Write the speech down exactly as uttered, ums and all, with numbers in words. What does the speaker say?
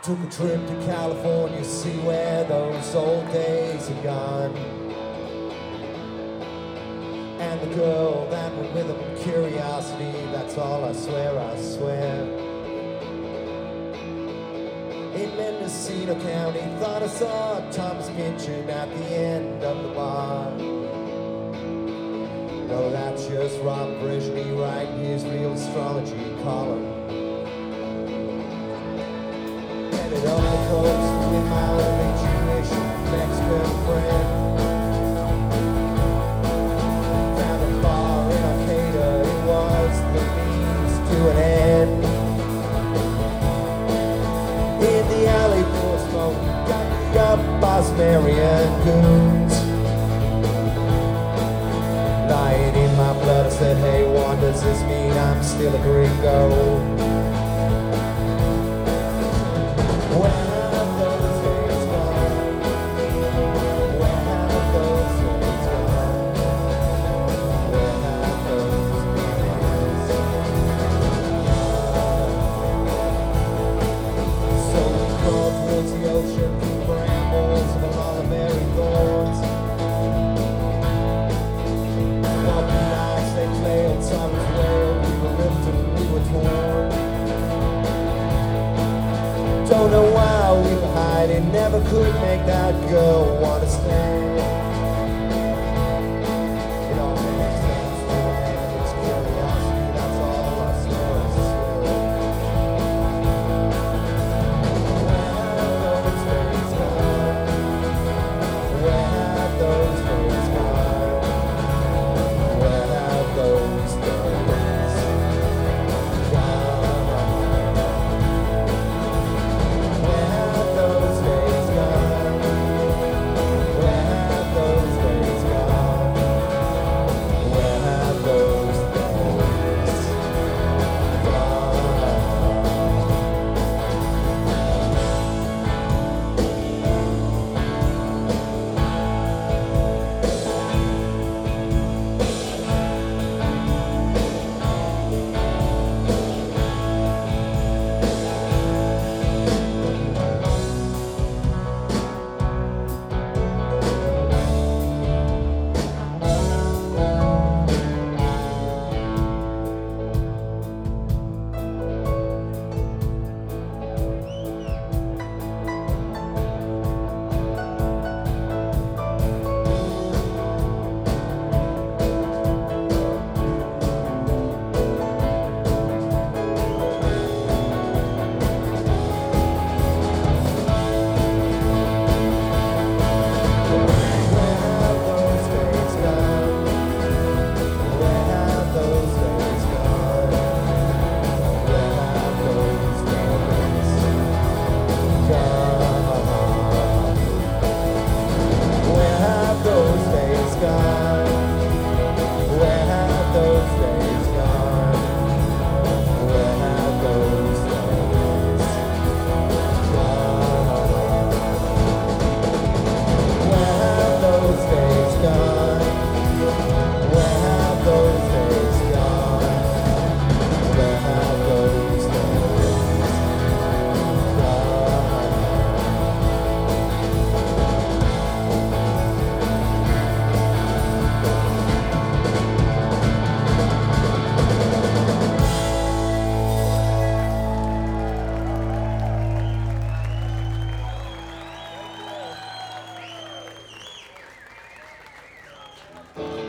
Took a trip to California, see where those old days are gone. And the girl that went with them, curiosity, that's all I swear, I swear. In Mendocino County, thought I saw Thomas Pynchon at the end of the bar. No, that's just Rob Brezhnev writing his real astrology column. Headed up the coast with my only Jewish Mexican friend. Found a bar in Arcata, it was the means to an end. In the alley full of smoke, got me up Bosmarian goons. Lying in my blood, I said, hey, what does this mean? I'm still a gringo. Where have those days gone? Where have those days gone? Where have those days gone? So we crawled towards the ocean through brambles of all the berry thorns. Walking lives they flailed, some was wailed, we were ripped and we were torn. Don't know why we were hiding, never could make that girl wanna stay. It all makes sense to me, it's curiosity, that's all I swear, I swear. Where have those days gone? Where have those days gone? Where have those days gone? Thank you.